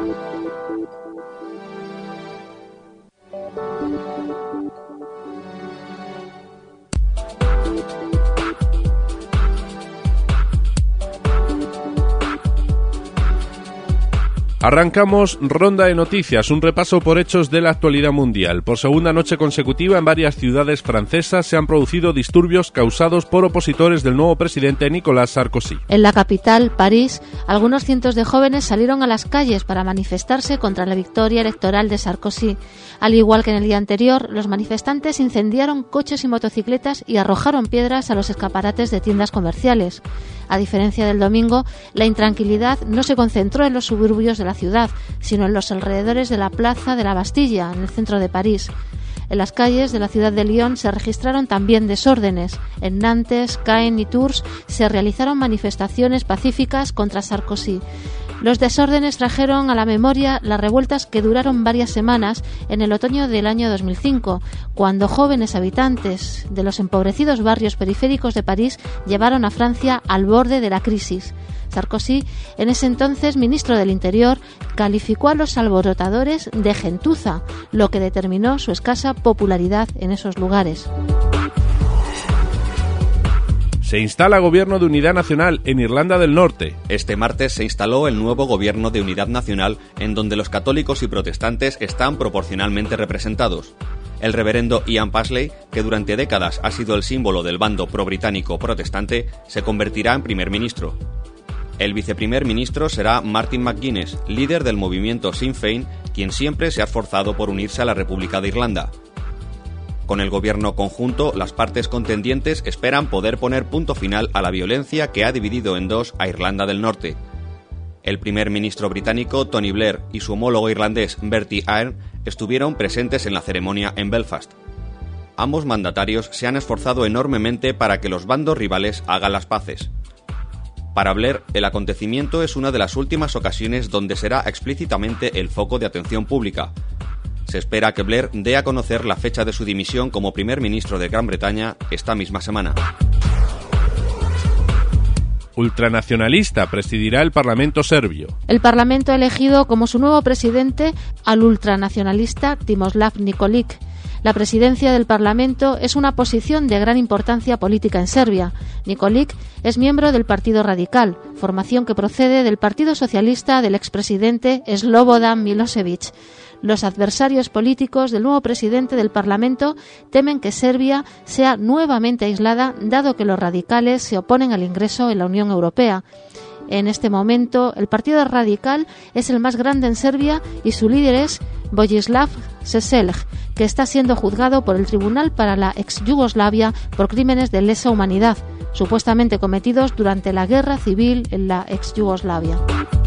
Arrancamos ronda de noticias, un repaso por hechos de la actualidad mundial. Por segunda noche consecutiva en varias ciudades francesas se han producido disturbios causados por opositores del nuevo presidente Nicolas Sarkozy. En la capital, París, algunos cientos de jóvenes salieron a las calles para manifestarse contra la victoria electoral de Sarkozy. Al igual que en el día anterior, los manifestantes incendiaron coches y motocicletas y arrojaron piedras a los escaparates de tiendas comerciales. A diferencia del domingo, la intranquilidad no se concentró en los suburbios de la ciudad, sino en los alrededores de la plaza de la Bastilla, en el centro de París. En las calles de la ciudad de Lyon se registraron también desórdenes. En Nantes, Caen y Tours se realizaron manifestaciones pacíficas contra Sarkozy. Los desórdenes trajeron a la memoria las revueltas que duraron varias semanas en el otoño del año 2005, cuando jóvenes habitantes de los empobrecidos barrios periféricos de París llevaron a Francia al borde de la crisis. Sarkozy, en ese entonces ministro del Interior, calificó a los alborotadores de gentuza, lo que determinó su escasa popularidad en esos lugares. Se instala Gobierno de Unidad Nacional en Irlanda del Norte. Este martes se instaló el nuevo Gobierno de Unidad Nacional, en donde los católicos y protestantes están proporcionalmente representados. El reverendo Ian Paisley, que durante décadas ha sido el símbolo del bando pro-británico protestante, se convertirá en primer ministro. El viceprimer ministro será Martin McGuinness, líder del movimiento Sinn Féin, quien siempre se ha esforzado por unirse a la República de Irlanda. Con el gobierno conjunto, las partes contendientes esperan poder poner punto final a la violencia que ha dividido en dos a Irlanda del Norte. El primer ministro británico Tony Blair y su homólogo irlandés Bertie Ahern estuvieron presentes en la ceremonia en Belfast. Ambos mandatarios se han esforzado enormemente para que los bandos rivales hagan las paces. Para Blair, el acontecimiento es una de las últimas ocasiones donde será explícitamente el foco de atención pública. Se espera que Blair dé a conocer la fecha de su dimisión como primer ministro de Gran Bretaña esta misma semana. Ultranacionalista presidirá el Parlamento serbio. El Parlamento ha elegido como su nuevo presidente al ultranacionalista Timoslav Nikolić. La presidencia del Parlamento es una posición de gran importancia política en Serbia. Nikolić es miembro del Partido Radical, formación que procede del Partido Socialista del expresidente Slobodan Milošević. Los adversarios políticos del nuevo presidente del Parlamento temen que Serbia sea nuevamente aislada, dado que los radicales se oponen al ingreso en la Unión Europea. En este momento, el Partido Radical es el más grande en Serbia y su líder es Vojislav Šešelj, que está siendo juzgado por el Tribunal para la ex-Yugoslavia por crímenes de lesa humanidad, supuestamente cometidos durante la guerra civil en la ex-Yugoslavia.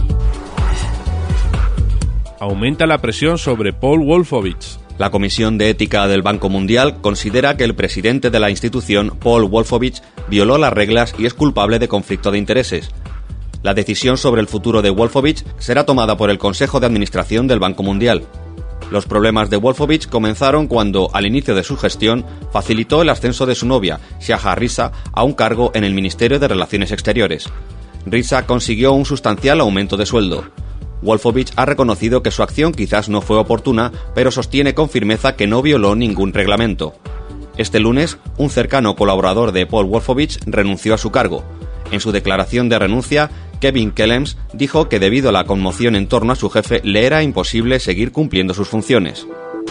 Aumenta la presión sobre Paul Wolfowitz. La Comisión de Ética del Banco Mundial considera que el presidente de la institución, Paul Wolfowitz, violó las reglas y es culpable de conflicto de intereses. La decisión sobre el futuro de Wolfowitz será tomada por el Consejo de Administración del Banco Mundial. Los problemas de Wolfowitz comenzaron cuando, al inicio de su gestión, facilitó el ascenso de su novia, Shaha Riza, a un cargo en el Ministerio de Relaciones Exteriores. Riza consiguió un sustancial aumento de sueldo. Wolfowitz ha reconocido que su acción quizás no fue oportuna, pero sostiene con firmeza que no violó ningún reglamento. Este lunes, un cercano colaborador de Paul Wolfowitz renunció a su cargo. En su declaración de renuncia, Kevin Kellems dijo que debido a la conmoción en torno a su jefe le era imposible seguir cumpliendo sus funciones.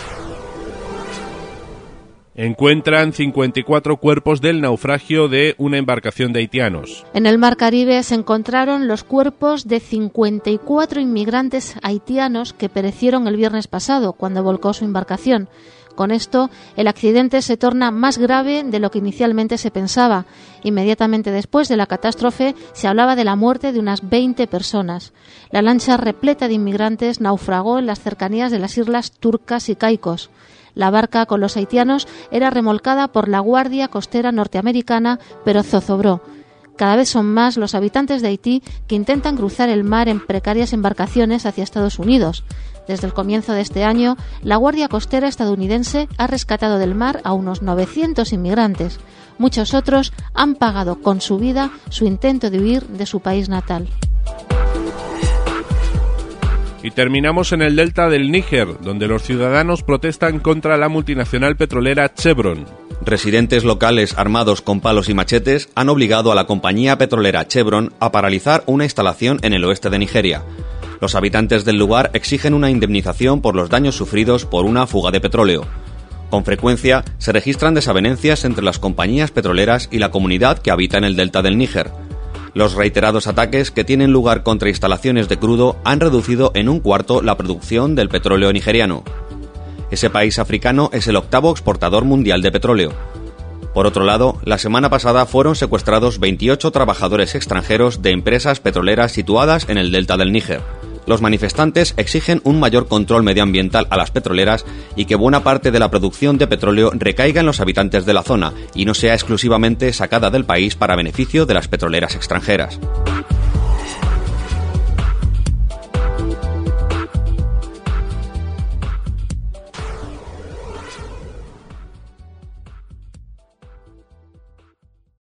Encuentran 54 cuerpos del naufragio de una embarcación de haitianos. En el Mar Caribe se encontraron los cuerpos de 54 inmigrantes haitianos que perecieron el viernes pasado cuando volcó su embarcación. Con esto, el accidente se torna más grave de lo que inicialmente se pensaba. Inmediatamente después de la catástrofe, se hablaba de la muerte de unas 20 personas. La lancha repleta de inmigrantes naufragó en las cercanías de las islas Turcas y Caicos. La barca con los haitianos era remolcada por la Guardia Costera norteamericana, pero zozobró. Cada vez son más los habitantes de Haití que intentan cruzar el mar en precarias embarcaciones hacia Estados Unidos. Desde el comienzo de este año, la Guardia Costera estadounidense ha rescatado del mar a unos 900 inmigrantes. Muchos otros han pagado con su vida su intento de huir de su país natal. Y terminamos en el delta del Níger, donde los ciudadanos protestan contra la multinacional petrolera Chevron. Residentes locales armados con palos y machetes han obligado a la compañía petrolera Chevron a paralizar una instalación en el oeste de Nigeria. Los habitantes del lugar exigen una indemnización por los daños sufridos por una fuga de petróleo. Con frecuencia se registran desavenencias entre las compañías petroleras y la comunidad que habita en el delta del Níger. Los reiterados ataques que tienen lugar contra instalaciones de crudo han reducido en un cuarto la producción del petróleo nigeriano. Ese país africano es el octavo exportador mundial de petróleo. Por otro lado, la semana pasada fueron secuestrados 28 trabajadores extranjeros de empresas petroleras situadas en el delta del Níger. Los manifestantes exigen un mayor control medioambiental a las petroleras y que buena parte de la producción de petróleo recaiga en los habitantes de la zona y no sea exclusivamente sacada del país para beneficio de las petroleras extranjeras.